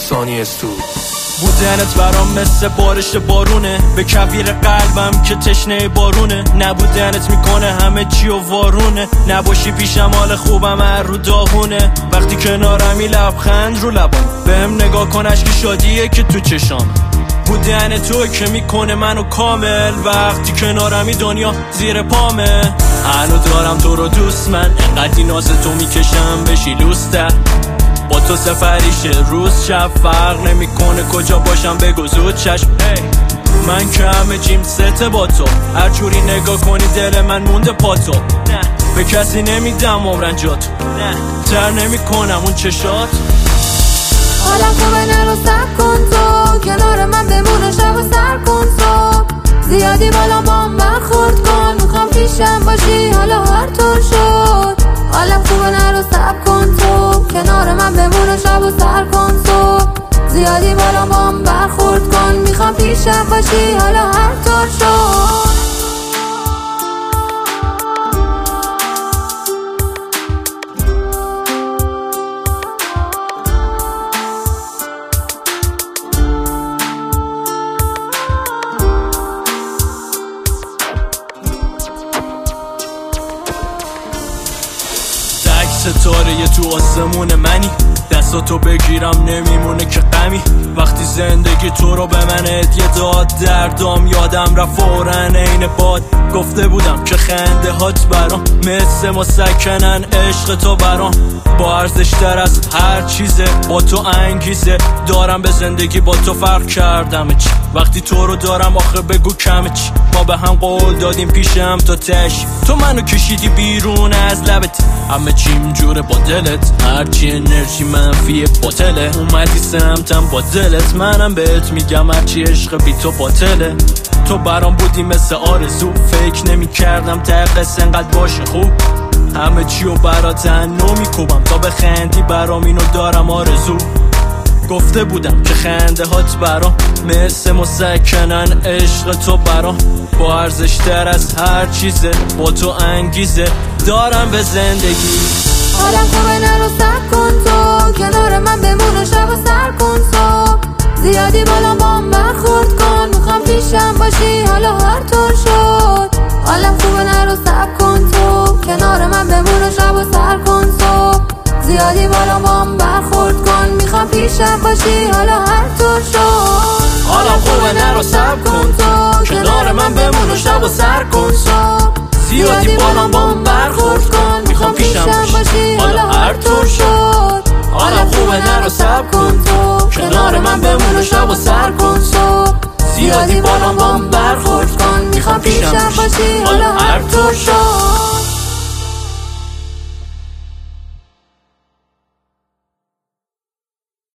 سانی استود. بودنت برام مثل بارش بارونه، به کویر قلبم که تشنه بارونه. نبودنت میکنه همه چی و وارونه، نباشی پیشم حال خوبم هر رو داغونه. وقتی کنارمی لبخند رو لبام، بهم نگاه کن اشک شادیه که تو چشام. بودن تو که میکنه منو کامل، وقتی کنارمی دنیا زیر پامه. هنو دارم تو رو دوست، من انقدی ناز تو میکشم بشی لوستر. با تو سفریشه روز شب، فرق نمیکنه کجا باشم بگو زود چشم. من که همه جیم سته با تو، هر جوری نگاه کنی دل من مونده پا تو. به کسی نمیدم عمرن جاتو، تر نمیکنم اون چشات. حالم خوبه نرو سب کن تو، کنار من بمونه شب و سر کن تو. زیادی بالا بام برخورد کن، میخوام پیشم باشی حالا هر طور شد. حالم خوبه نرو سب کن تو، کنار من بمونه شب و سر کن تو. زیادی بالا بام برخورد کن، میخوام پیشم باشی حالا هر طور شد. ستاره تو آسمون منی، دستاتو بگیرم نمیمونه که غمی. وقتی زندگی تو رو به من هدیه داد، دردام یادم رفت فورن عین باد. گفته بودم که خنده هات برام مثل مسکنن، عشق تو برام با ارزش تر از هر چیزه. با تو انگیزه دارم به زندگی، با تو فرق کردم چی. وقتی تو رو دارم آخه بگو کمه چی. ما به هم قول دادیم پیشم تا تش، تو منو کشیدی بیرون از لبت. همه چیم جوره با دلت، هرچی انرژی منفی باطله. اومدی سمتم با دلت، منم بهت میگم هرچی عشق بی تو باطله. تو برام بودی مثل آرزو، فکر نمی کردم ته قصه انقدر باشه خوب. همه چیو برات تنو میکوبم تا بخندی، برام اینو دارم آرزو. گفته بودم که خنده هات برام مثل مسکنن، عشق تو برام با ارزش تر از هر چیزه. با تو انگیزه دارم به زندگی. حالم خوبه نرو سب کن تو، کنار من بمونه شب و سر کن تو. زیادی بالا بام برخورد کن، میخوام پیشم باشی حالا هر طور شد. حالم خوبه نرو سب کن تو، کنار من بمونه شب و سر کن تو. زیادی بالا بام برخورد کن، میخوام پیشم باشی حالا هر طور شد. حالم خوبه نرو سب کن تو، کنار من بمونه شب و سر کن تو. زیادی بالا بام برخورد کن، میخوام پیشم باشی حالا هر طور شد. حالم خوبه نرو سب کن تو، کنار من بمونه شب و سر کن تو. زیادی بالا بام برخورد کن، میخوام پیشم باشی حالا هر طور شد.